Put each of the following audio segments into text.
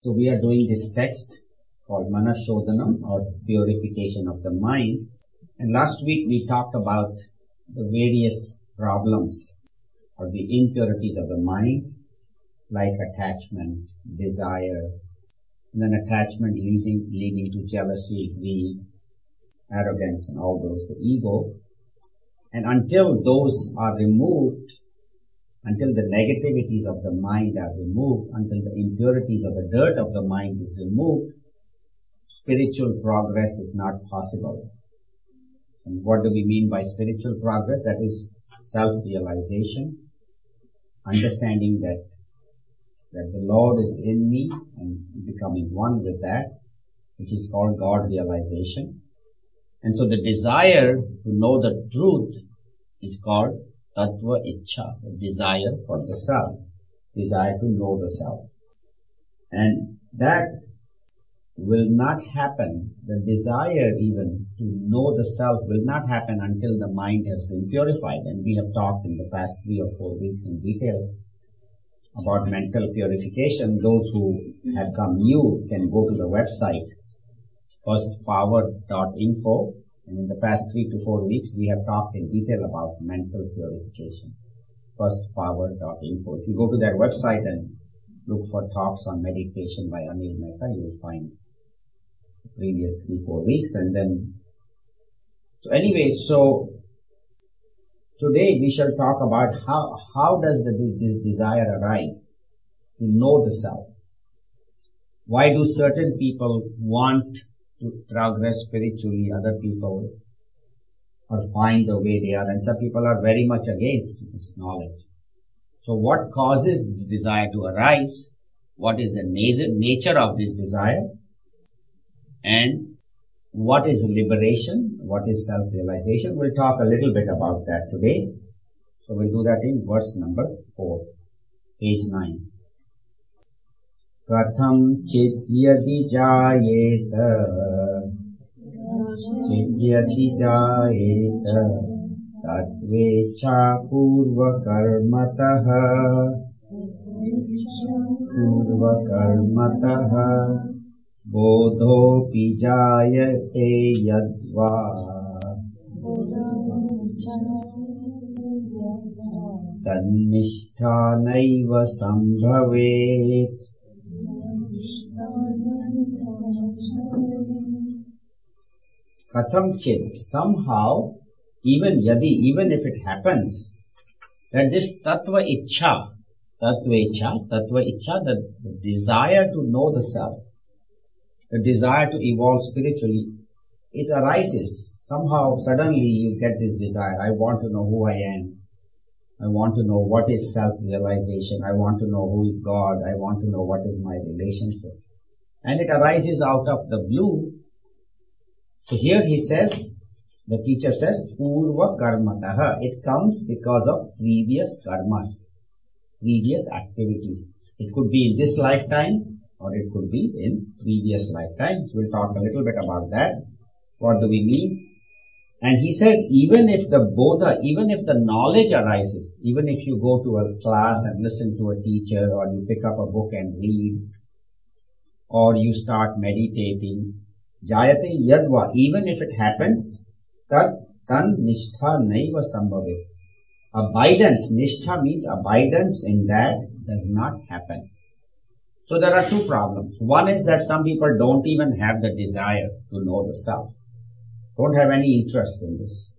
So we are doing this text called Manashodhanam, or purification of the mind. And last week we talked about the various problems or the impurities of the mind, like attachment, desire, and then attachment leading to jealousy, greed, arrogance, and all those, the ego. And until those are removed, until the negativities of the mind are removed, until the impurities or the dirt of the mind is removed, spiritual progress is not possible. And what do we mean by spiritual progress? That is self-realization, understanding that the Lord is in me and becoming one with that, which is called God realization. And so the desire to know the truth is called Tattva Ichcha, the desire for the self, desire to know the self. And that will not happen, the desire even to know the self will not happen until the mind has been purified. And we have talked in the past 3 or 4 weeks in detail about mental purification. Those who have come new can go to the website, firstpower.info. And in the past 3 to 4 weeks, we have talked in detail about mental purification. Firstpower.info. If you go to that website and look for talks on meditation by Anil Mehta, you will find the previous 3-4 weeks. And then, so today we shall talk about how does this desire arise to know the self. Why do certain people want to progress spiritually, other people are fine the way they are, and some people are very much against this knowledge. So what causes this desire to arise? What is the nature of this desire? And what is liberation? What is self-realization? We'll talk a little bit about that today. So we'll do that in verse number 4, page 9. Katham chidyati jayeta tatvecha purva karmataha bodho pijayate yadva tannishta naiva sambhavet. Katham chid, somehow, even if it happens, that this tattva ichcha, the desire to know the self, the desire to evolve spiritually, it arises. Somehow, suddenly you get this desire. I want to know who I am. I want to know what is self-realization. I want to know who is God. I want to know what is my relationship. And it arises out of the blue. So here he says, the teacher says, Purva Karmataha. It comes because of previous karmas, previous activities. It could be in this lifetime or it could be in previous lifetimes. We'll talk a little bit about that. What do we mean? And he says, even if the knowledge arises, even if you go to a class and listen to a teacher, or you pick up a book and read, or you start meditating, jayate yadva, even if it happens, tan nishtha naiva sambhavet. Abidance, nishtha means abidance in that does not happen. So there are 2 problems. One is that some people don't even have the desire to know the self. Don't have any interest in this.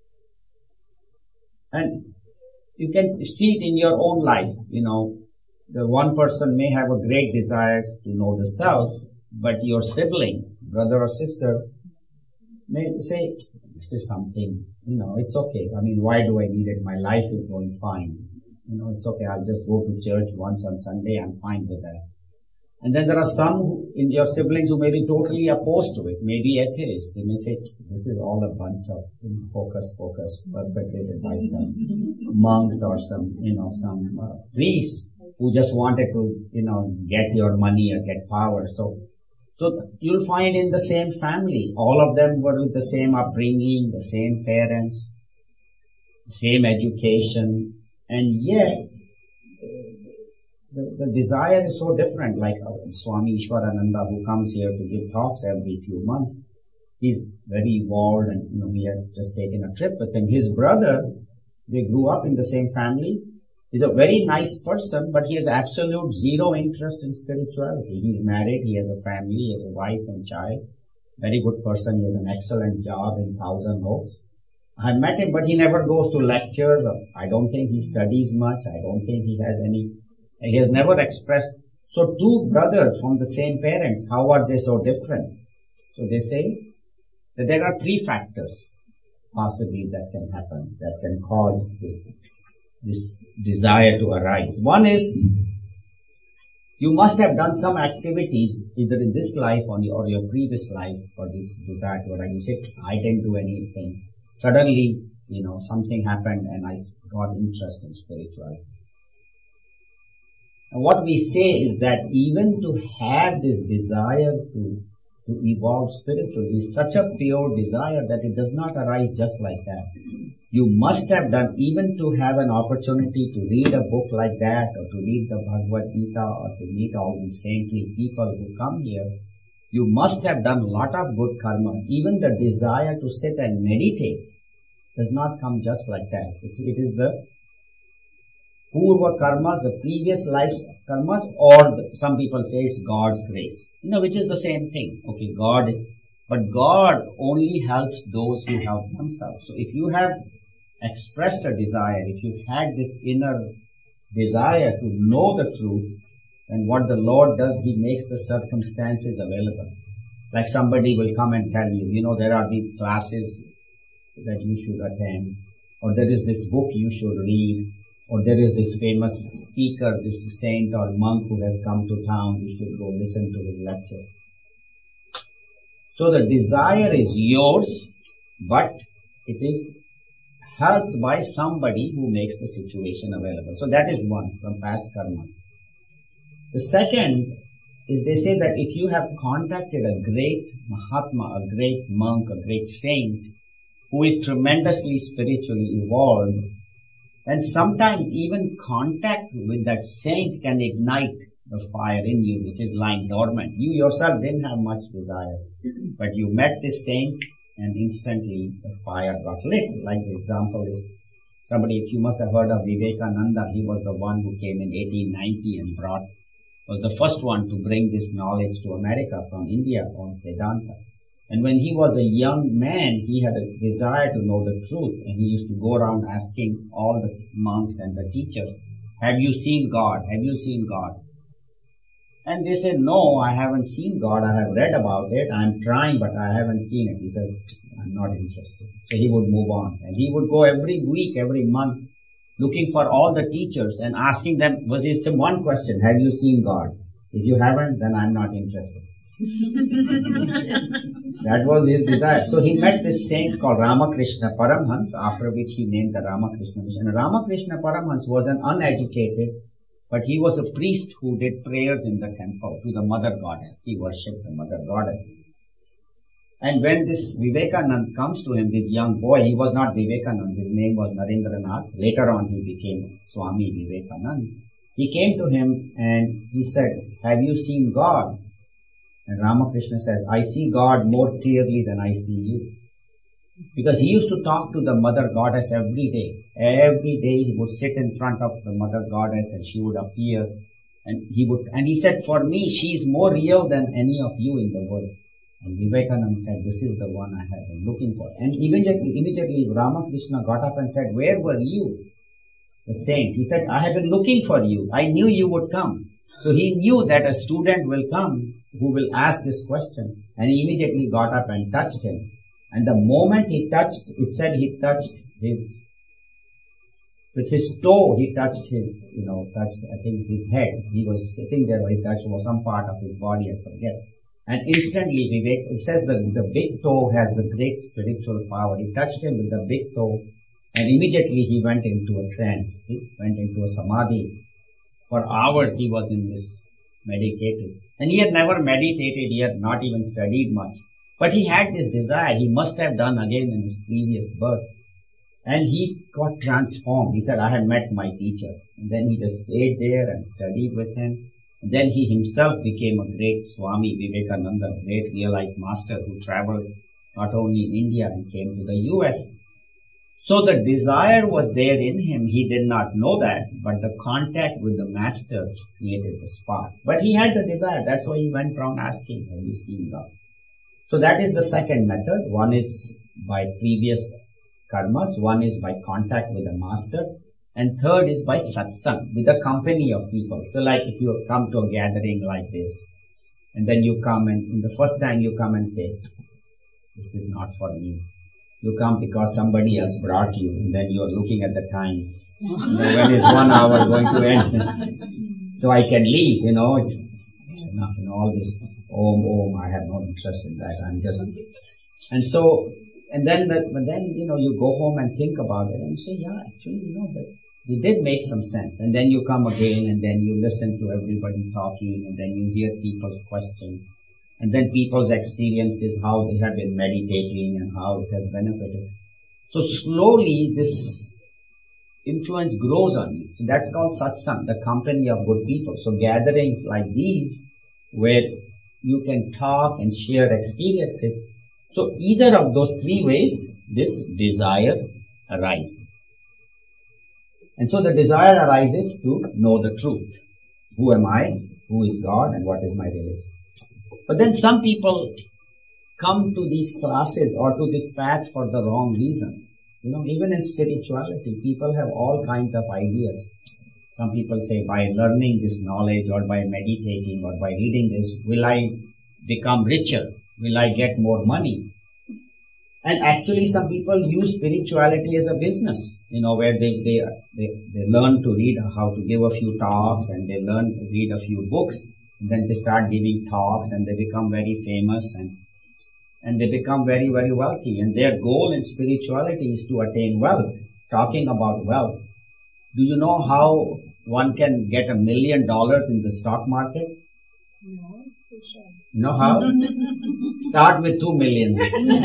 And you can see it in your own life. The one person may have a great desire to know the self, but your sibling, brother or sister, may say, this is something, it's okay. I mean, why do I need it? My life is going fine. It's okay. I'll just go to church once on Sunday. I'm fine with that. And then there are some in your siblings who may be totally opposed to it, maybe atheists. They may say, this is all a bunch of hocus pocus perpetrated by some monks or some priests who just wanted to, get your money or get power. So you'll find in the same family, all of them were with the same upbringing, the same parents, same education, and yet the desire is so different, like Swami Ishwarananda, who comes here to give talks every few months. He's very involved, and we had just taken a trip with him. His brother, they grew up in the same family. He's a very nice person, but he has absolute zero interest in spirituality. He's married, he has a family, he has a wife and child. Very good person, he has an excellent job in Thousand Oaks. I met him, but he never goes to lectures. I don't think he studies much. I don't think he has never expressed. So two brothers from the same parents, how are they so different? So they say that there are three factors possibly that can happen, that can cause this desire to arise. One is, you must have done some activities either in this life or your previous life for this desire to arise. You say, I didn't do anything. Suddenly, something happened and I got interest in spirituality. And what we say is that even to have this desire to evolve spiritually is such a pure desire that it does not arise just like that. You must have done, even to have an opportunity to read a book like that, or to read the Bhagavad Gita, or to meet all these saintly people who come here, you must have done a lot of good karmas. Even the desire to sit and meditate does not come just like that. It is the Purva karmas, the previous life's karmas, or some people say it's God's grace. Which is the same thing. Okay, but God only helps those who help themselves. So if you have expressed a desire, if you had this inner desire to know the truth, then what the Lord does, He makes the circumstances available. Like somebody will come and tell you, there are these classes that you should attend, or there is this book you should read, or there is this famous speaker, this saint or monk who has come to town, you should go listen to his lectures. So the desire is yours, but it is helped by somebody who makes the situation available. So that is one from past karmas. The second is, they say that if you have contacted a great Mahatma, a great monk, a great saint, who is tremendously spiritually evolved, and sometimes even contact with that saint can ignite the fire in you, which is lying dormant. You yourself didn't have much desire, but you met this saint and instantly the fire got lit. Like the example is somebody, if you must have heard of Vivekananda, he was the one who came in 1890 and was the first one to bring this knowledge to America from India on Vedanta. And when he was a young man, he had a desire to know the truth, and he used to go around asking all the monks and the teachers, have you seen God? Have you seen God? And they said, no, I haven't seen God. I have read about it. I'm trying, but I haven't seen it. He said, I'm not interested. So he would move on. And he would go every week, every month, looking for all the teachers and asking them, was his one question, have you seen God? If you haven't, then I'm not interested. That was his desire. So he met this saint called Ramakrishna Paramhans, after which he named the Ramakrishna Mission. And Ramakrishna Paramhans was an uneducated, but he was a priest who did prayers in the temple to the Mother Goddess. He worshipped the Mother Goddess. And when this Vivekanand comes to him, this young boy, he was not Vivekanand, his name was Narendranath. Later on he became Swami Vivekanand. He came to him and he said, have you seen God? And Ramakrishna says, I see God more clearly than I see you. Because he used to talk to the Mother Goddess every day. Every day he would sit in front of the Mother Goddess and she would appear. And he said, for me, she is more real than any of you in the world. And Vivekananda said, this is the one I have been looking for. And immediately Ramakrishna got up and said, where were you? The saint. He said, I have been looking for you. I knew you would come. So he knew that a student will come who will ask this question. And he immediately got up and touched him. And the moment he touched, it said he touched with his toe, he touched his head. He was sitting there, he touched some part of his body, I forget. And instantly, it says that the big toe has the great spiritual power. He touched him with the big toe, and immediately he went into a trance. He went into a samadhi. For hours he was in this meditative. And he had never meditated, he had not even studied much. But he had this desire, he must have done again in his previous birth. And he got transformed. He said, I have met my teacher. And then he just stayed there and studied with him. And then he himself became a great Swami Vivekananda, a great realized master who traveled not only in India and came to the US. So the desire was there in him. He did not know that, but the contact with the master created the spark. But he had the desire. That's why he went around asking, have you seen God? So that is the second method. One is by previous karmas. One is by contact with the master. And third is by satsang, with a company of people. So like if you come to a gathering like this, and then you come and the first time you come and say, this is not for me. You come because somebody else brought you, and then you are looking at the time. When is 1 hour going to end? So I can leave, it's enough. All this om, I have no interest in that. I'm just, and then you go home and think about it and say, yeah, actually, that it did make some sense. And then you come again and then you listen to everybody talking and then you hear people's questions. And then people's experiences, how they have been meditating and how it has benefited. So slowly this influence grows on you. So that's called satsang, the company of good people. So gatherings like these where you can talk and share experiences. So either of those three ways, this desire arises. And so the desire arises to know the truth. Who am I? Who is God? And what is my religion? But then some people come to these classes or to this path for the wrong reason. Even in spirituality, people have all kinds of ideas. Some people say, by learning this knowledge or by meditating or by reading this, will I become richer? Will I get more money? And actually some people use spirituality as a business, where they learn to read how to give a few talks and they learn to read a few books. And then they start giving talks and they become very famous and they become very, very wealthy. And their goal in spirituality is to attain wealth. Talking about wealth. Do you know how one can get $1 million in the stock market? No, for sure. You know how? Start with 2 million.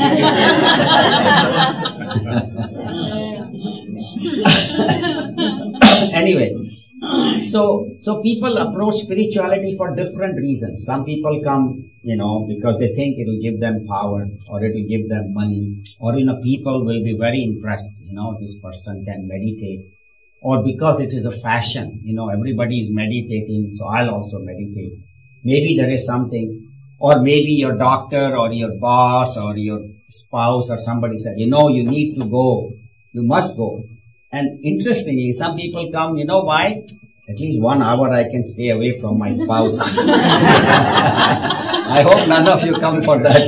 Anyway, so people approach spirituality for different reasons. Some people come, because they think it will give them power or it will give them money, or people will be very impressed, this person can meditate, or because it is a fashion, everybody is meditating, so I'll also meditate. Maybe there is something. Or maybe your doctor or your boss or your spouse or somebody said, you need to go. You must go. And interestingly, some people come, why? At least 1 hour I can stay away from my spouse. I hope none of you come for that.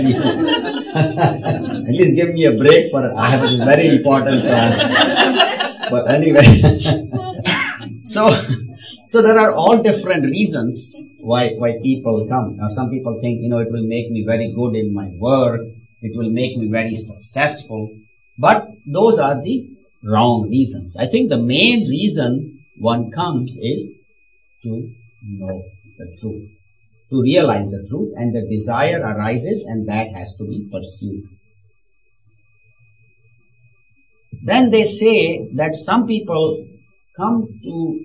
At least give me a break I have this very important class. But anyway. So there are all different reasons why people come. Now some people think, it will make me very good in my work. It will make me very successful. But those are the wrong reasons. I think the main reason one comes is to know the truth, to realize the truth, and the desire arises and that has to be pursued. Then they say that some people come to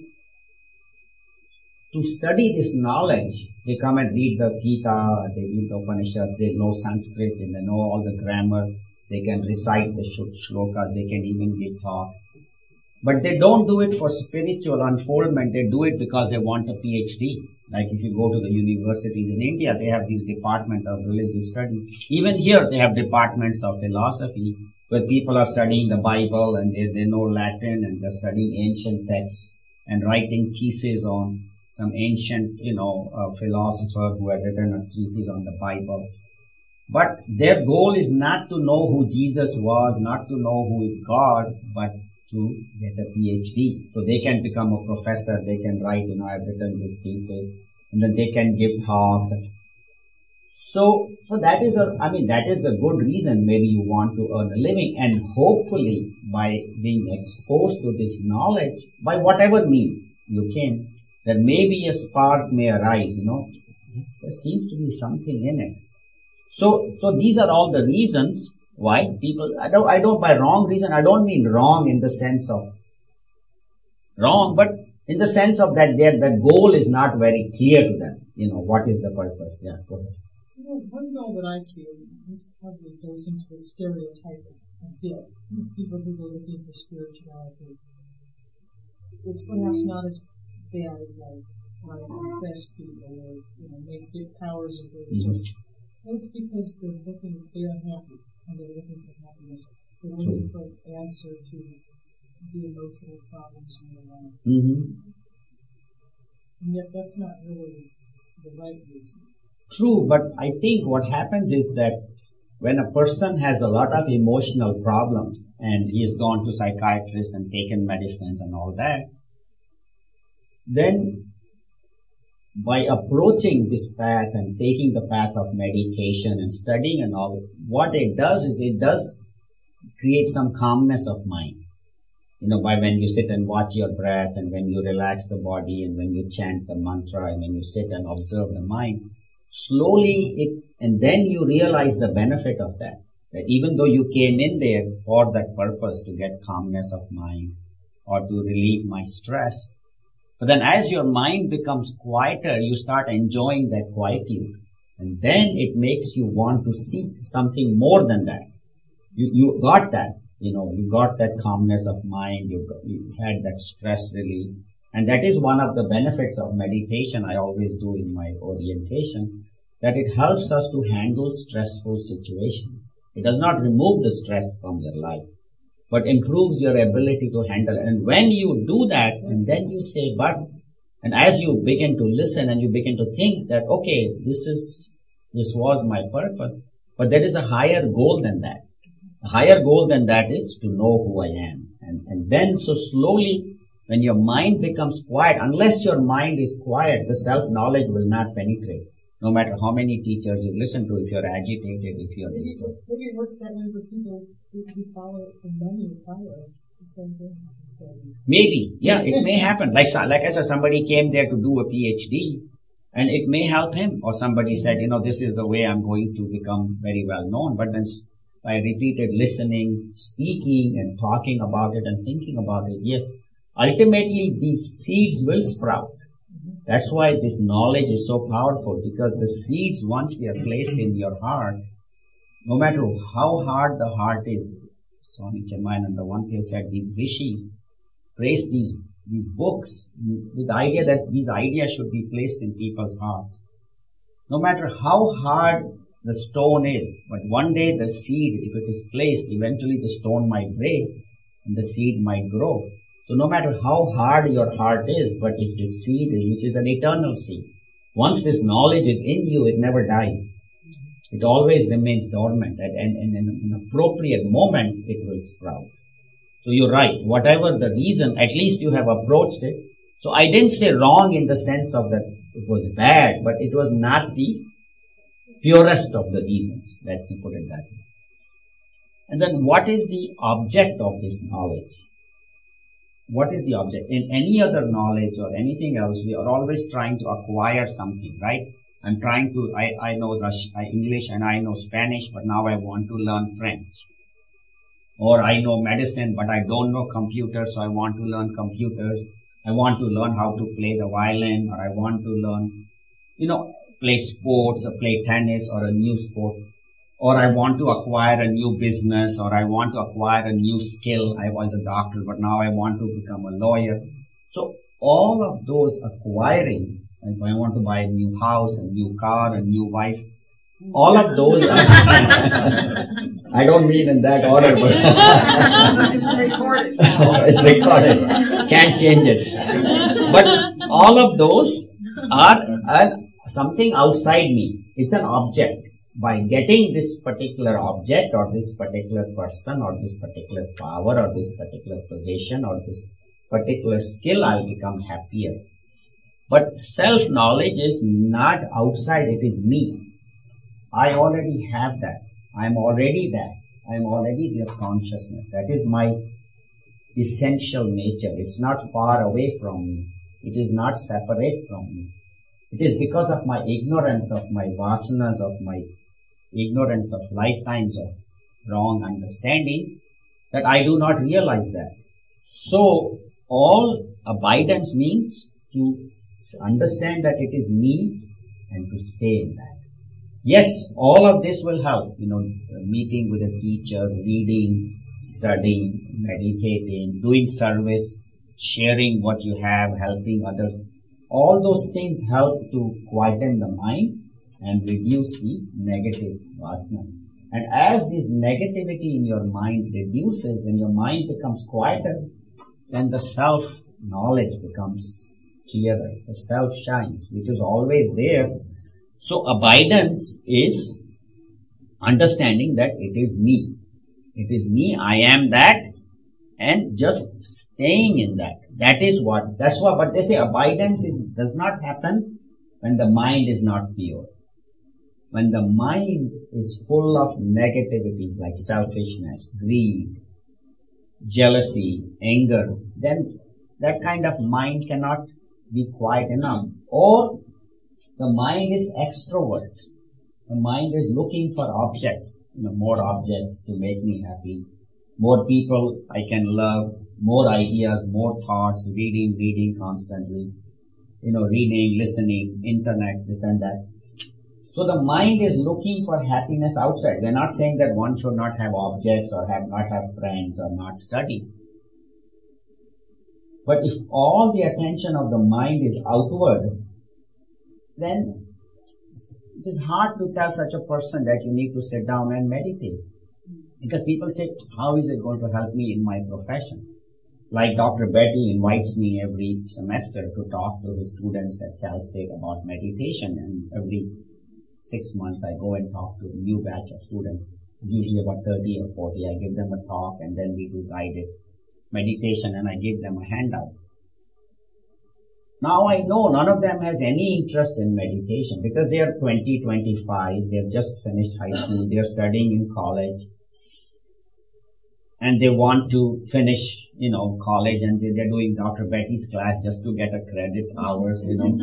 study this knowledge. They come and read the Gita, they read the Upanishads, they know Sanskrit, and they know all the grammar, they can recite the shlokas, they can even give talks. But they don't do it for spiritual unfoldment, they do it because they want a PhD. Like if you go to the universities in India, they have these department of religious studies. Even here, they have departments of philosophy, where people are studying the Bible and they know Latin and they're studying ancient texts and writing theses on some ancient, philosopher who had written a treatise on the Bible. But their goal is not to know who Jesus was, not to know who is God, but to get a PhD. So they can become a professor, they can write, I've written this thesis, and then they can give talks. So that is a good reason maybe you want to earn a living, and hopefully by being exposed to this knowledge, by whatever means you can, that maybe a spark may arise, there seems to be something in it. So these are all the reasons Why? People, I don't, by wrong reason, I don't mean wrong in the sense of wrong, but in the sense of that the goal is not very clear to them. What is the purpose? Yeah, go ahead. One goal that I see, this probably goes into a stereotype a bit. People who go looking for spirituality, it's perhaps not as bad as like impress people or get powers of various sorts. It's because they're unhappy and they're looking for happiness. They're looking for an answer to the emotional problems in their life. And yet that's not really the right reason. True, but I think what happens is that when a person has a lot of emotional problems and he has gone to psychiatrists and taken medicines and all that, then by approaching this path and taking the path of meditation and studying and all, what it does is it does create some calmness of mind. By when you sit and watch your breath and when you relax the body and when you chant the mantra and when you sit and observe the mind, slowly and then you realize the benefit of that even though you came in there for that purpose to get calmness of mind or to relieve my stress, but then as your mind becomes quieter, you start enjoying that quietude, and then it makes you want to seek something more than that. You got that, you got that calmness of mind, you had that stress relief, and that is one of the benefits of meditation. I always do in my orientation, that it helps us to handle stressful situations. It does not remove the stress from your life, but improves your ability to handle it. And when you do that, and then you say, and as you begin to listen and you begin to think that, okay, this was my purpose, but there is a higher goal than that. A higher goal than that is to know who I am. And then so slowly, when your mind becomes quiet, unless your mind is quiet, the self-knowledge will not penetrate. No matter how many teachers you listen to, if you're agitated, if you're disturbed. Maybe it works that way for people who follow it for money or power. The same thing happens. Maybe. Yeah, it may happen. Like I said, somebody came there to do a PhD and it may help him. Or somebody said, this is the way I'm going to become very well known. But then by repeated listening, speaking and talking about it and thinking about it, yes, ultimately these seeds will sprout. That's why this knowledge is so powerful, because the seeds, once they are placed in your heart, no matter how hard the heart is, Swami Chemayananda one place said these rishis praise these books with the idea that these ideas should be placed in people's hearts. No matter how hard the stone is, but one day the seed, if it is placed, eventually the stone might break and the seed might grow. So no matter how hard your heart is, but if the seed is, which is an eternal seed, once this knowledge is in you, it never dies. It always remains dormant, and in an appropriate moment, it will sprout. So you're right. Whatever the reason, at least you have approached it. So I didn't say wrong in the sense of that it was bad, but it was not the purest of the reasons. Let me put it that way. And then what is the object of this knowledge? What is the object? In any other knowledge or anything else, we are always trying to acquire something, right? I'm trying to, I know English and I know Spanish, but now I want to learn French. Or I know medicine, but I don't know computers, so I want to learn computers. I want to learn how to play the violin, or I want to learn, play sports, or play tennis, or a new sport. Or I want to acquire a new business, or I want to acquire a new skill. I was a doctor, but now I want to become a lawyer. So all of those acquiring, if I want to buy a new house, a new car, a new wife, all of those are, I don't mean in that order, but it's recorded. It's recorded. Can't change it. But all of those are something outside me. It's an object. By getting this particular object or this particular person or this particular power or this particular position or this particular skill, I'll become happier. But self-knowledge is not outside, it is me. I already have that. I'm already that. I'm already their consciousness. That is my essential nature. It's not far away from me. It is not separate from me. It is because of my ignorance of my vasanas, of my ignorance of lifetimes of wrong understanding that I do not realize that. So, all abidance means to understand that it is me and to stay in that. Yes, all of this will help, meeting with a teacher, reading, studying, meditating, doing service, sharing what you have, helping others. All those things help to quieten the mind and reduce the negative vasanas. And as this negativity in your mind reduces and your mind becomes quieter, then the self-knowledge becomes clearer. The self shines, which is always there. So abidance is understanding that it is me. It is me, I am that, and just staying in that. That's what, but they say abidance does not happen when the mind is not pure. When the mind is full of negativities like selfishness, greed, jealousy, anger, then that kind of mind cannot be quiet enough. Or the mind is extrovert. The mind is looking for objects, more objects to make me happy, more people I can love, more ideas, more thoughts, reading constantly, reading, listening, internet, this and that. So the mind is looking for happiness outside. We're not saying that one should not have objects or not have friends or not study. But if all the attention of the mind is outward, then it is hard to tell such a person that you need to sit down and meditate. Because people say, how is it going to help me in my profession? Like Dr. Betty invites me every semester to talk to his students at Cal State about meditation, and every 6 months I go and talk to a new batch of students, usually about 30 or 40. I give them a talk and then we do guided meditation and I give them a handout. Now I know none of them has any interest in meditation because they are 20, 25, they have just finished high school, they are studying in college and they want to finish, college, and they're doing Dr. Betty's class just to get a credit hours,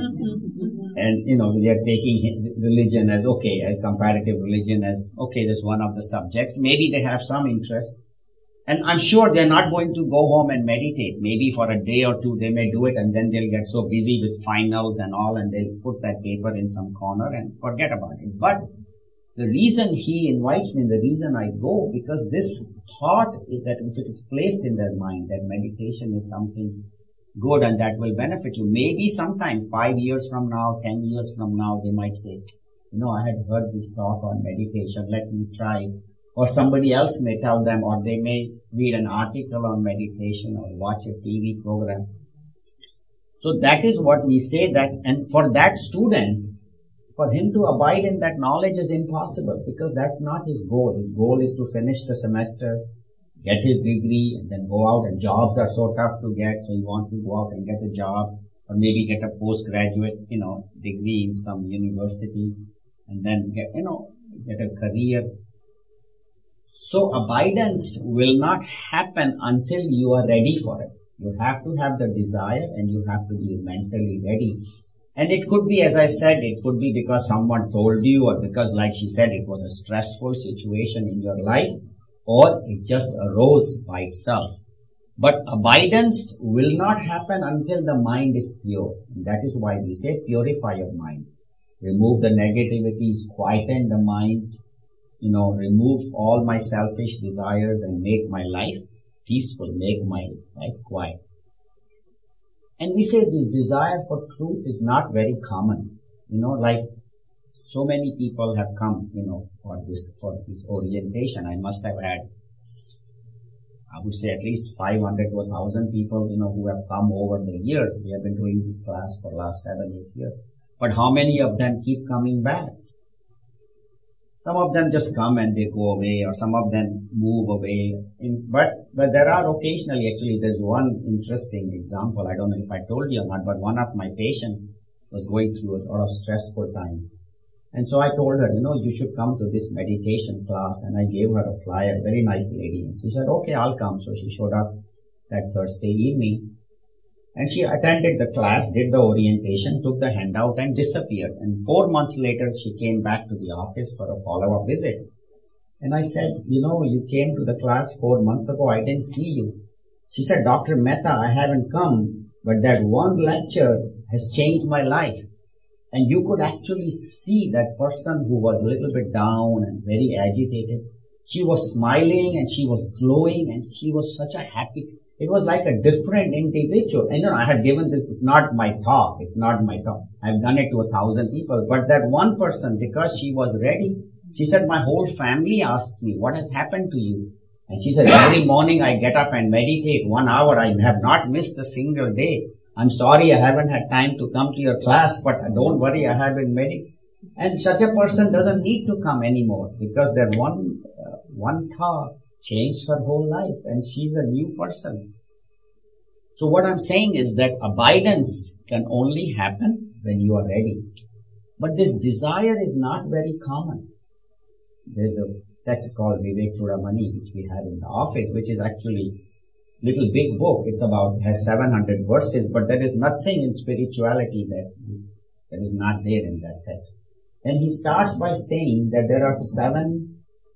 and, they're taking religion as, okay, a comparative religion as, okay, that's one of the subjects. Maybe they have some interest. And I'm sure they're not going to go home and meditate. Maybe for a day or two they may do it and then they'll get so busy with finals and all and they'll put that paper in some corner and forget about it. But the reason he invites me, the reason I go, because this thought is that if it is placed in their mind that meditation is something good and that will benefit you, maybe sometime 5 years from now, 10 years from now, they might say, I had heard this talk on meditation, let me try. Or somebody else may tell them, or they may read an article on meditation or watch a TV program. So that is what we say that, and for that student, for him to abide in that knowledge is impossible because that's not his goal. His goal is to finish the semester, get his degree, and then go out, and jobs are so tough to get, so he wants to go out and get a job, or maybe get a postgraduate, degree in some university, and then get a career. So abidance will not happen until you are ready for it. You have to have the desire and you have to be mentally ready. And it could be, as I said, it could be because someone told you, or because, like she said, it was a stressful situation in your life, or it just arose by itself. But abidance will not happen until the mind is pure. And that is why we say purify your mind. Remove the negativities, quieten the mind, remove all my selfish desires and make my life peaceful, make my life quiet. And we say this desire for truth is not very common. Like so many people have come, for this orientation. I must have had, I would say, at least 500 to 1,000 people, who have come over the years. We have been doing this class for the last 7-8 years. But how many of them keep coming back? Some of them just come and they go away, or some of them move away. But there are occasionally, actually, there's one interesting example. I don't know if I told you or not, but one of my patients was going through a lot of stressful time. And so I told her, you should come to this meditation class. And I gave her a flyer, very nice lady. And she said, okay, I'll come. So she showed up that Thursday evening. And she attended the class, did the orientation, took the handout and disappeared. And 4 months later, she came back to the office for a follow-up visit. And I said, you came to the class 4 months ago. I didn't see you. She said, Dr. Mehta, I haven't come, but that one lecture has changed my life. And you could actually see that person who was a little bit down and very agitated. She was smiling and she was glowing and she was such a happy. It was like a different individual. And I have given this, it's not my talk. I've done it to 1,000 people. But that one person, because she was ready, she said, my whole family asks me, what has happened to you? And she said, every morning I get up and meditate 1 hour. I have not missed a single day. I'm sorry I haven't had time to come to your class, but don't worry, I have been meditating. And such a person doesn't need to come anymore because that one talk changed her whole life and she's a new person. So what I'm saying is that abidance can only happen when you are ready. But this desire is not very common. There's a text called Vivek Chudamani, which we have in the office, which is actually a little big book. Has 700 verses, but there is nothing in spirituality that is not there in that text. And he starts by saying that there are 7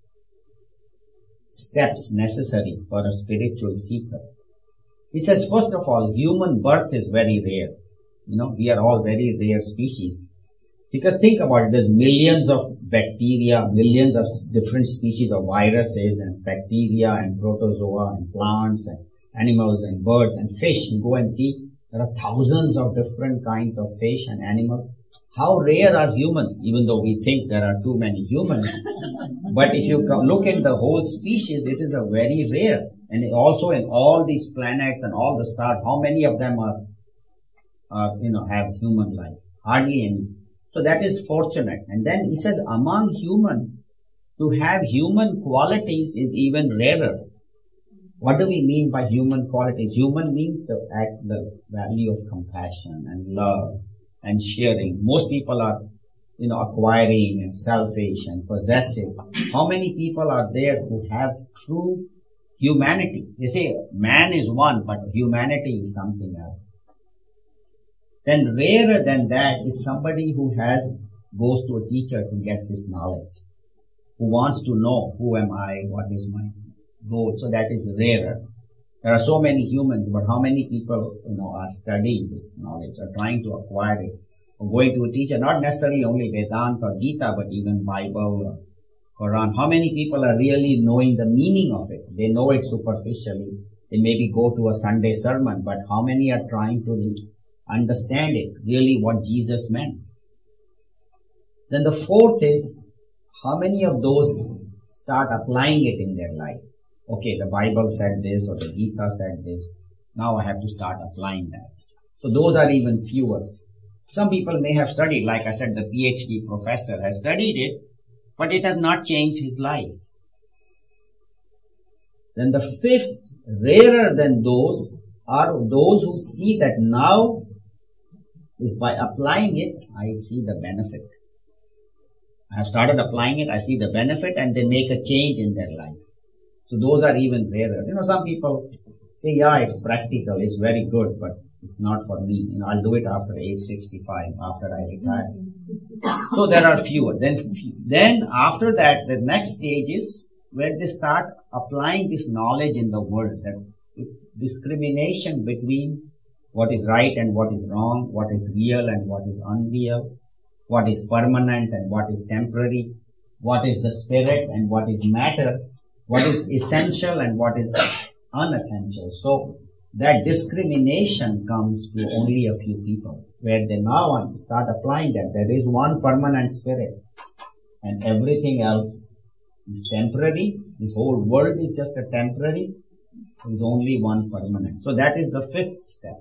steps necessary for a spiritual seeker. He says, first of all, human birth is very rare. We are all very rare species. Because think about it, there's millions of bacteria, millions of different species of viruses and bacteria and protozoa and plants and animals and birds and fish. You go and see, there are thousands of different kinds of fish and animals. How rare are humans, even though we think there are too many humans. But if you look at the whole species, it is a very rare. And also in all these planets and all the stars, how many of them have human life? Hardly any. So that is fortunate. And then he says, among humans, to have human qualities is even rarer. What do we mean by human qualities? Human means the value of compassion and love and sharing. Most people are, acquiring and selfish and possessive. How many people are there who have true humanity? They say man is one, but humanity is something else. Then rarer than that is somebody who goes to a teacher to get this knowledge, who wants to know who am I, what is my goal. So that is rarer. There are so many humans, but how many people, are studying this knowledge or trying to acquire it or going to a teacher, not necessarily only Vedanta or Gita, but even Bible or Quran. How many people are really knowing the meaning of it? They know it superficially. They maybe go to a Sunday sermon, but how many are trying to understand it, really what Jesus meant? Then the fourth is, how many of those start applying it in their life? Okay, the Bible said this or the Gita said this. Now I have to start applying that. So those are even fewer. Some people may have studied, like I said, the PhD professor has studied it, but it has not changed his life. Then the fifth, rarer than those, are those who see that now is by applying it, I see the benefit. I have started applying it, I see the benefit, and they make a change in their life. So those are even rarer. Some people say, yeah, it's practical, it's very good, but it's not for me. I'll do it after age 65, after I retire. So there are fewer. Then after that, the next stage is where they start applying this knowledge in the world, that discrimination between what is right and what is wrong, what is real and what is unreal, what is permanent and what is temporary, what is the spirit and what is matter, what is essential and what is unessential. So that discrimination comes to only a few people, where they now start applying that. There is one permanent spirit and everything else is temporary. This whole world is just a temporary. There is only one permanent. So that is the fifth step.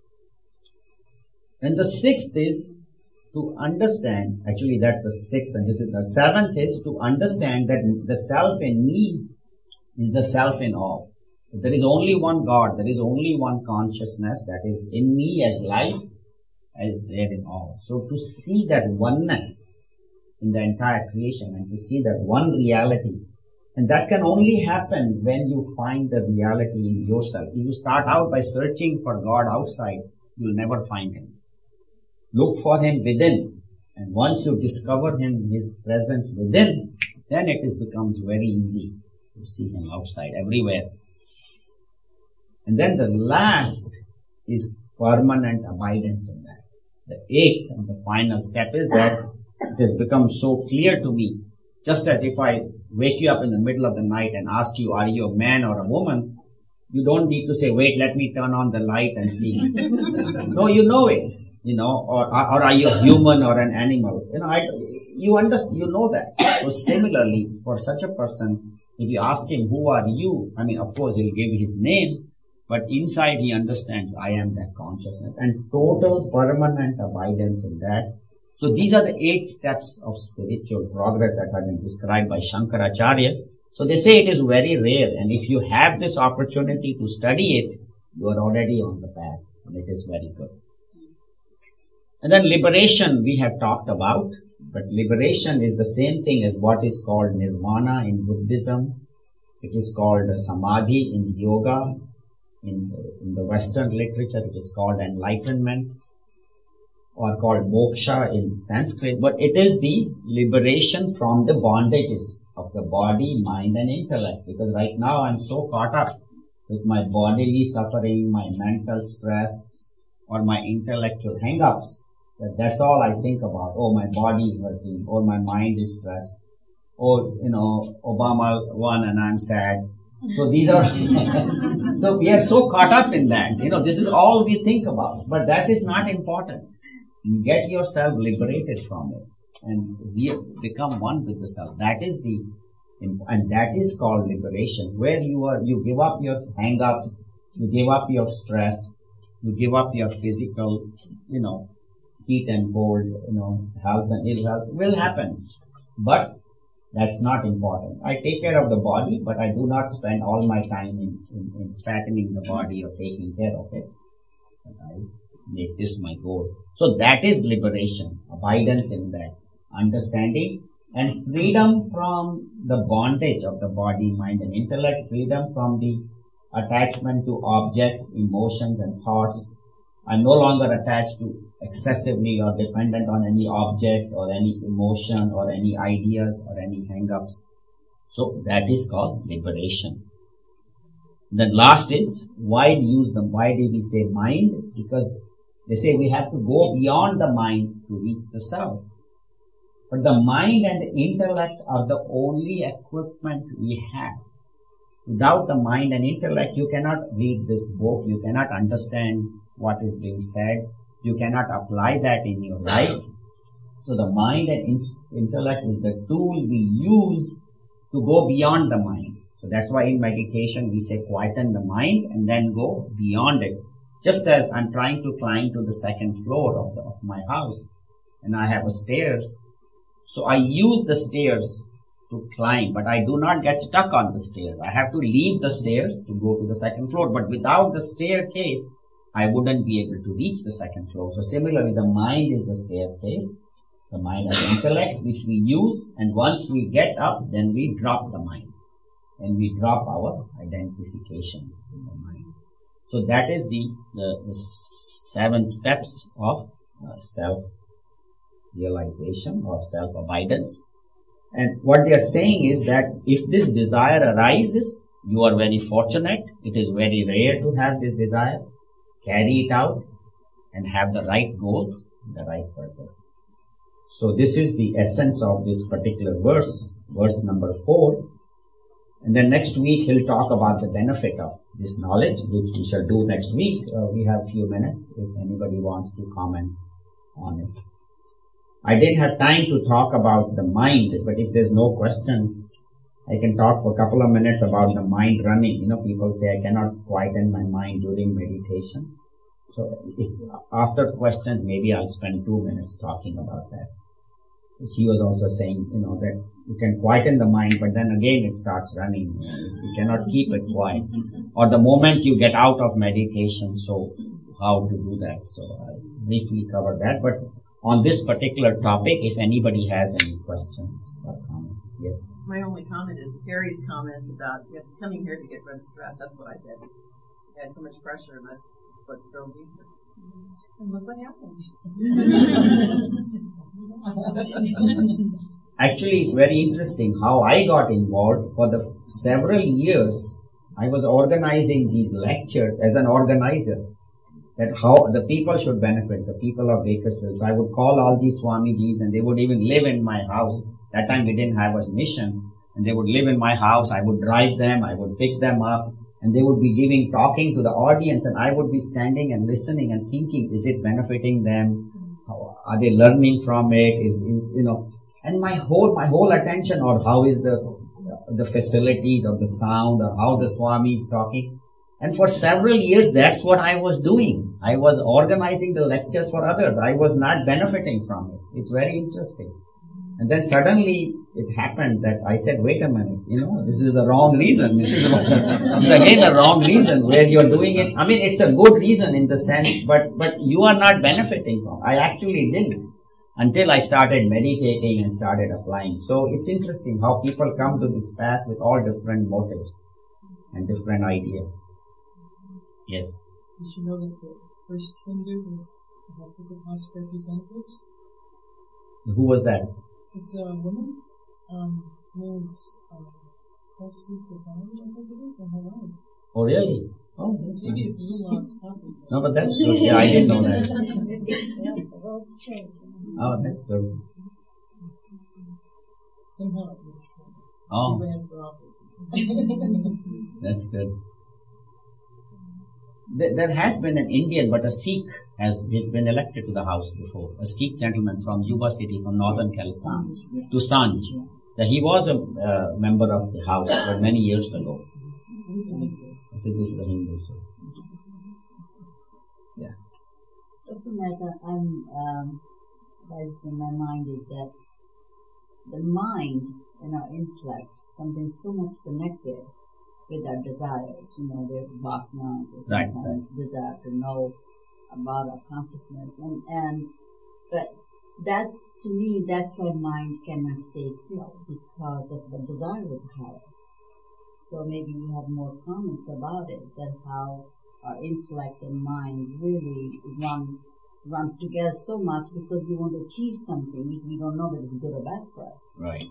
And the sixth is to understand, actually that's the sixth and this is the seventh, is to understand that the self in me is the self in all. There is only one God, there is only one consciousness that is in me as life, as there in all. So to see that oneness in the entire creation and to see that one reality, and that can only happen when you find the reality in yourself. If you start out by searching for God outside, you'll never find Him. Look for Him within. And once you discover him, his presence within, then it becomes very easy to see him outside, everywhere. And then the last is permanent abidance in that. The eighth and the final step is that it has become so clear to me, just as if I wake you up in the middle of the night and ask you, are you a man or a woman? You don't need to say, wait, let me turn on the light and see. No, you know it, or are you a human or an animal? You understand, you know that. So similarly, for such a person, if you ask him, who are you? Of course, he'll give his name, but inside he understands, I am that consciousness, and total permanent abidance in that. So these are the 8 steps of spiritual progress that have been described by Shankaracharya. So they say it is very rare, and if you have this opportunity to study it, you are already on the path, and it is very good. And then liberation we have talked about, but liberation is the same thing as what is called nirvana in Buddhism. It is called samadhi in yoga. In the Western literature, it is called enlightenment, or called moksha in Sanskrit, but it is the liberation from the bondages of the body, mind and intellect. Because right now I'm so caught up with my bodily suffering, my mental stress, or my intellectual hang-ups, that's all I think about. Oh, my body is hurting, or my mind is stressed, or, Obama won and I'm sad. So these are, so we are so caught up in that, this is all we think about, but that is not important. You get yourself liberated from it and become one with the self. That is and that is called liberation, where you give up your hang-ups, you give up your stress, you give up your physical, heat and cold, health and ill health will happen. But that's not important. I take care of the body, but I do not spend all my time in fattening the body or taking care of it. But I make this my goal. So that is liberation, abidance in that, understanding, and freedom from the bondage of the body, mind and intellect, freedom from the attachment to objects, emotions and thoughts. I'm no longer attached to excessively or dependent on any object or any emotion or any ideas or any hang-ups. So that is called liberation. Then last is, why do we say mind? Because they say we have to go beyond the mind to reach the self. But the mind and the intellect are the only equipment we have. Without the mind and intellect, you cannot read this book, you cannot understand what is being said, you cannot apply that in your life. So the mind and intellect is the tool we use to go beyond the mind. So that's why in meditation we say quieten the mind and then go beyond it. Just as I'm trying to climb to the second floor of my house and I have stairs. So I use the stairs to climb, but I do not get stuck on the stairs. I have to leave the stairs to go to the second floor. But without the staircase, I wouldn't be able to reach the second floor. So similarly, the mind is the staircase, the mind and the intellect which we use, and once we get up, then we drop the mind. And we drop our identification in the mind. So that is the 7 steps of self-realization or self-abidance. And what they are saying is that if this desire arises, you are very fortunate. It is very rare to have this desire. Carry it out and have the right goal, the right purpose. So this is the essence of this particular verse number 4. And then next week he'll talk about the benefit of this knowledge, which we shall do next week. We have a few minutes if anybody wants to comment on it. I didn't have time to talk about the mind, but if there's no questions, I can talk for a couple of minutes about the mind running. People say I cannot quieten my mind during meditation. So if after questions, maybe I'll spend 2 minutes talking about that. She was also saying, that you can quieten the mind, but then again it starts running. You cannot keep it quiet. Or the moment you get out of meditation, so how to do that? So I'll briefly cover that. But on this particular topic, if anybody has any questions or comments. Yes? My only comment is Carrie's comment about coming here to get rid of stress. That's what I did. I had so much pressure, and that's what drove me here. And look what happened. Actually, it's very interesting how I got involved. For the several years, I was organizing these lectures as an organizer, that how the people should benefit, the people of Bakersfield. So I would call all these Swamijis, and they would even live in my house. That time we didn't have a mission, and they would live in my house. I would drive them, I would pick them up, and they would be talking to the audience, and I would be standing and listening and thinking, is it benefiting them? Are they learning from it? And my whole attention, or how is the facilities of the sound, or how the Swami is talking. And for several years, that's what I was doing. I was organizing the lectures for others. I was not benefiting from it. It's very interesting. And then suddenly it happened that I said, wait a minute, this is the wrong reason. This is again the wrong reason where you're doing it. I mean, it's a good reason in the sense, but you are not benefiting from it. I actually didn't until I started meditating and started applying. So it's interesting how people come to this path with all different motives and different ideas. Yes. Did you know that the first Hindu was the head of the House of Representatives? Who was that? It's a woman. Name's Tulsi Gabbard, I think it is, in Hawaii. Oh, really? Oh, that's Maybe nice. it's a little off topic. No, but that's good. Yeah, I didn't know that. Yes, the world's changing. Oh, that's good. Somehow it was fun. Oh, He ran for office. that's good. There has been an Indian, but a Sikh has been elected to the house before. A Sikh gentleman from Yuba City, from Northern California, to Sanj. He was a member of the house for many years ago. This is a big deal. I think this is a Hindu. So. Yeah. Dr. Mehta, what is in my mind is that the mind and our intellect, something so much connected with our desires, their vasanas, or sometimes desire to know about our consciousness, but that's, to me, that's why mind cannot stay still, because of the desire is higher. So maybe you have more comments about it, that how our intellect and mind really run together so much because we want to achieve something which we don't know whether it's good or bad for us. Right.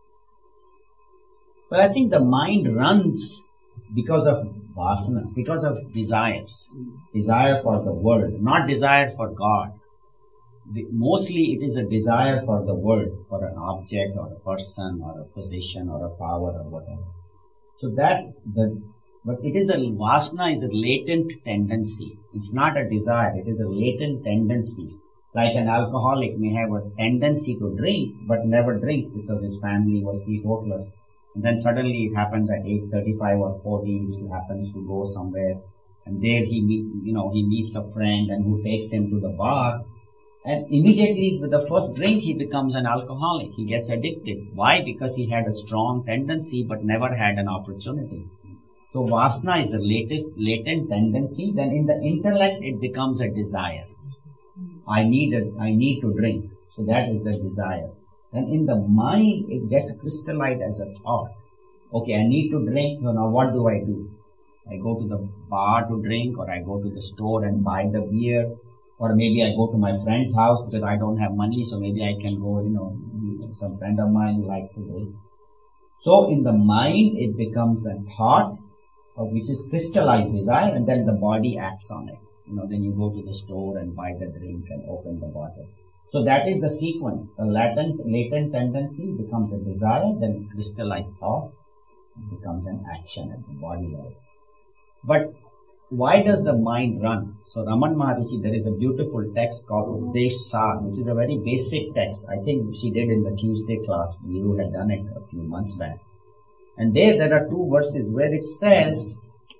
But I think the mind runs because of vasanas, because of desires. Desire for the world, not desire for God. Mostly it is a desire for the world, for an object or a person or a position or a power or whatever. So but it is vasana is a latent tendency. It's not a desire, it is a latent tendency. Like an alcoholic may have a tendency to drink, but never drinks because his family was teetotalers. And then suddenly it happens at age 35 or 40, he happens to go somewhere, and there he meets a friend and who takes him to the bar, and immediately with the first drink he becomes an alcoholic. He gets addicted. Why? Because he had a strong tendency but never had an opportunity. So vasana is the latent tendency. Then in the intellect it becomes a desire. I need to drink. So that is the desire. And in the mind, it gets crystallized as a thought. Okay, I need to drink. Now what do? I go to the bar to drink, or I go to the store and buy the beer, or maybe I go to my friend's house because I don't have money, so maybe I can go, some friend of mine who likes to go. So in the mind, it becomes a thought, which is crystallized desire, and then the body acts on it. Then you go to the store and buy the drink and open the bottle. So that is the sequence. The latent tendency becomes a desire, then crystallized thought becomes an action at the body level. But why does the mind run? So Raman Maharishi, there is a beautiful text called Upadesh Sar, which is a very basic text. I think she did in the Tuesday class. Viru had done it a few months back. And there are two verses where it says,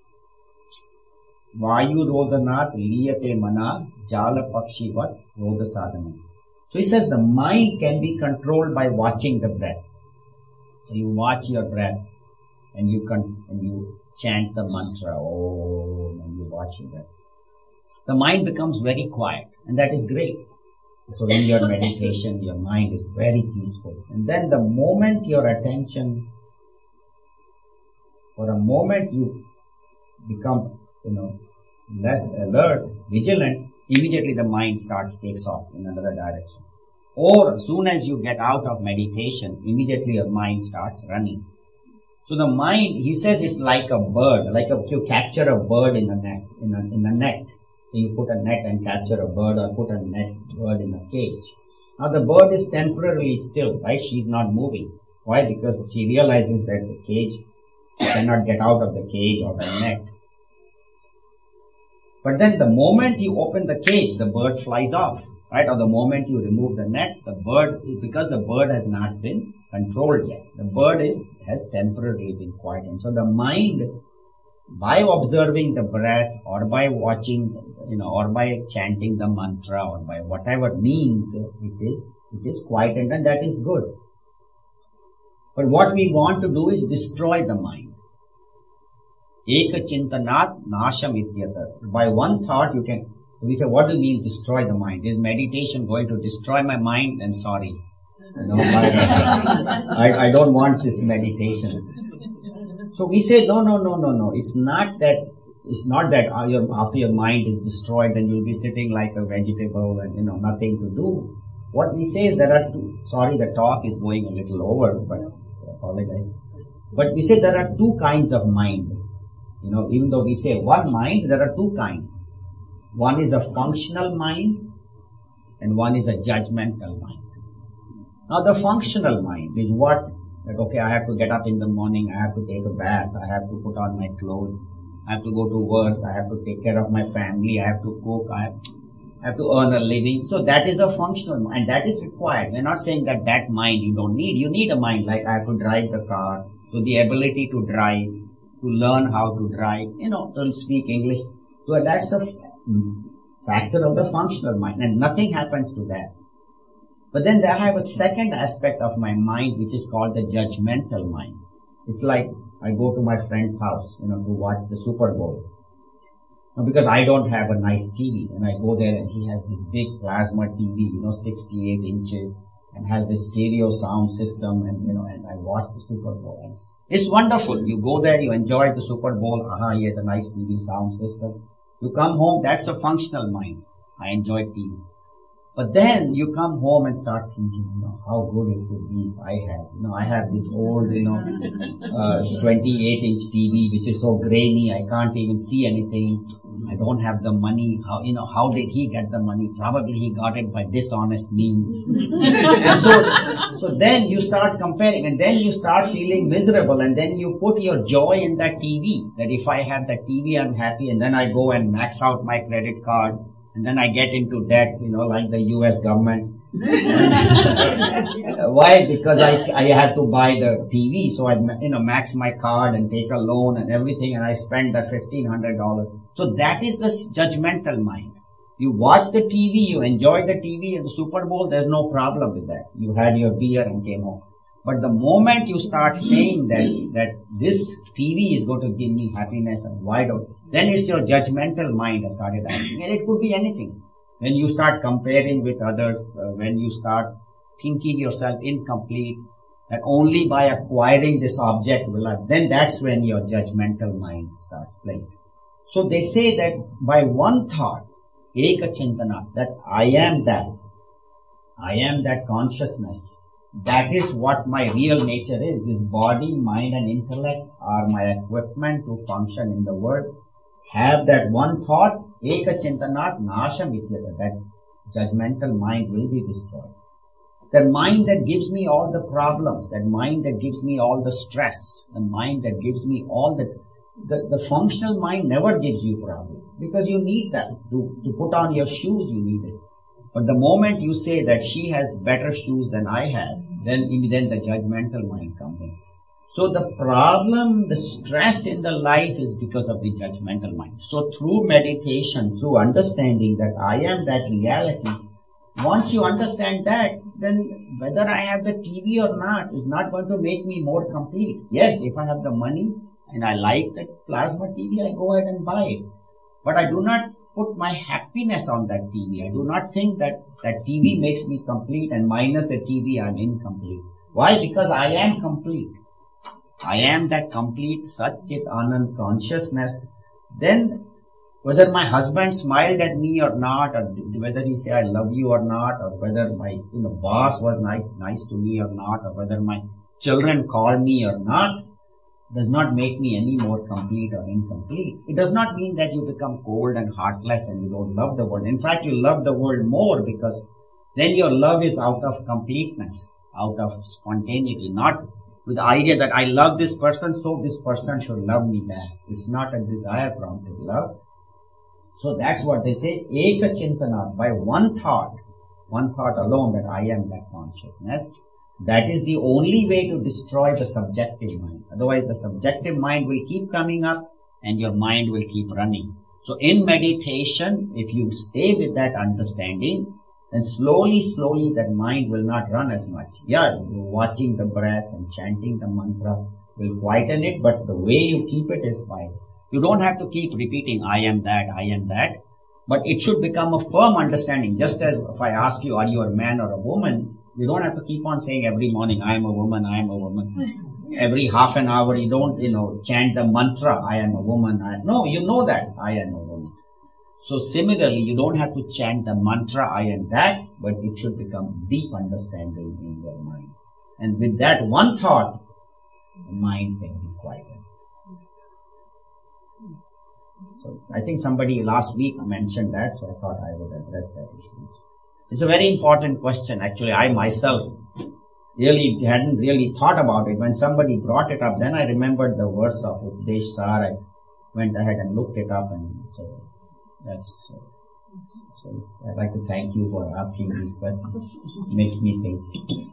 Vayu Rodhanat Liyate Mana Jala Pakshivat Rodha Sadhana. So he says the mind can be controlled by watching the breath. So you watch your breath and you chant the mantra, Om, and you watch your breath. The mind becomes very quiet, and that is great. So in your meditation, your mind is very peaceful. And then the moment your attention, for a moment you become, less alert, vigilant, immediately the mind takes off in another direction. Or as soon as you get out of meditation, immediately your mind starts running. So the mind, he says, it's like a bird, you capture a bird in a nest, in a net. So you put a net and capture a bird, or put a bird in a cage. Now the bird is temporarily still, right? She's not moving. Why? Because she realizes that the cage, she cannot get out of the cage or the net. But then the moment you open the cage, the bird flies off, right? Or the moment you remove the net, the bird, because the bird has not been controlled yet. The bird has temporarily been quietened. So the mind, by observing the breath, or by watching, or by chanting the mantra, or by whatever means, it is quietened, and that is good. But what we want to do is destroy the mind. Eka chintanat nasham ityata. By one thought we say, what do you mean destroy the mind? Is meditation going to destroy my mind? Then sorry. I don't want this meditation. So we say, no. It's not that after your mind is destroyed, then you'll be sitting like a vegetable and, nothing to do. What we say is there are two, sorry, the talk is going a little over, but I apologize. But we say there are two kinds of mind. Even though we say one mind, there are two kinds. One is a functional mind and one is a judgmental mind. Now the functional mind is okay, I have to get up in the morning, I have to take a bath, I have to put on my clothes, I have to go to work, I have to take care of my family, I have to cook, I have to earn a living. So that is a functional mind, and that is required. We're not saying that mind you don't need. You need a mind, like I have to drive the car. So the ability to drive, to learn how to drive, to speak English. So that's a factor of the functional mind, and nothing happens to that. But then I have a second aspect of my mind, which is called the judgmental mind. It's like I go to my friend's house, to watch the Super Bowl. Now, because I don't have a nice TV, and I go there and he has this big plasma TV, 68 inches, and has this stereo sound system, and I watch the Super Bowl. And it's wonderful. You go there, you enjoy the Super Bowl. He has a nice TV sound system. You come home, that's a functional mind. I enjoy TV. But then you come home and start thinking, how good it would be if I have this old, 28-inch TV, which is so grainy, I can't even see anything. I don't have the money. How did he get the money? Probably he got it by dishonest means. And so then you start comparing, and then you start feeling miserable, and then you put your joy in that TV, that if I have that TV, I'm happy, and then I go and max out my credit card. And then I get into debt, like the US government. Why? Because I have to buy the TV. So I, max my card and take a loan and everything, and I spend that $1,500. So that is the judgmental mind. You watch the TV, you enjoy the TV and the Super Bowl, there's no problem with that. You had your beer and came home. But the moment you start saying that this TV is going to give me happiness, and why don't, then it's your judgmental mind has started acting. And it could be anything. When you start comparing with others, when you start thinking yourself incomplete, that only by acquiring this object will I, then that's when your judgmental mind starts playing. So they say that by one thought, eka chintana, that I am that consciousness. That is what my real nature is. This body, mind and intellect are my equipment to function in the world. Have that one thought, eka chintanat nasham vidyata, that judgmental mind will be destroyed. The mind that gives me all the problems, that mind that gives me all the stress, the mind that gives me all the functional mind never gives you problems, because you need that. To put on your shoes, you need it. But the moment you say that she has better shoes than I have, then the judgmental mind comes in. So the problem, the stress in the life is because of the judgmental mind. So through meditation, through understanding that I am that reality, once you understand that, then whether I have the TV or not is not going to make me more complete. Yes, if I have the money and I like the plasma TV, I go ahead and buy it. But I do not put my happiness on that TV. I do not think that TV makes me complete, and minus the TV I'm incomplete. Why? Because I am complete. I am that complete Satchit Anand consciousness. Then Whether my husband smiled at me or not, or whether he said I love you or not, or whether my boss was nice to me or not, or whether my children called me or not, does not make me any more complete or incomplete. It does not mean that you become cold and heartless and you don't love the world. In fact, you love the world more, because then your love is out of completeness, out of spontaneity, not with the idea that I love this person, so this person should love me back. It's not a desire prompted love. So that's what they say, Eka Chintana, by one thought alone, that I am that consciousness. That is the only way to destroy the subjective mind. Otherwise, the subjective mind will keep coming up and your mind will keep running. So in meditation, if you stay with that understanding, then slowly that mind will not run as much. Yeah, watching the breath and chanting the mantra will quieten it, but the way you keep it is quiet. You don't have to keep repeating, I am that, but it should become a firm understanding. Just as if I ask you, are you a man or a woman? You don't have to keep on saying every morning, I am a woman. Every half an hour, you don't, chant the mantra, I am a woman. No, you know that, I am a woman. So similarly, you don't have to chant the mantra, I am that, but it should become deep understanding in your mind. And with that one thought, the mind can be quieted. So I think somebody last week mentioned that, so I thought I would address that issue. It's a very important question. Actually, I myself hadn't really thought about it. When somebody brought it up, then I remembered the verse of Upadesh Sar. I went ahead and looked it up, and so so I'd like to thank you for asking these questions. It makes me think.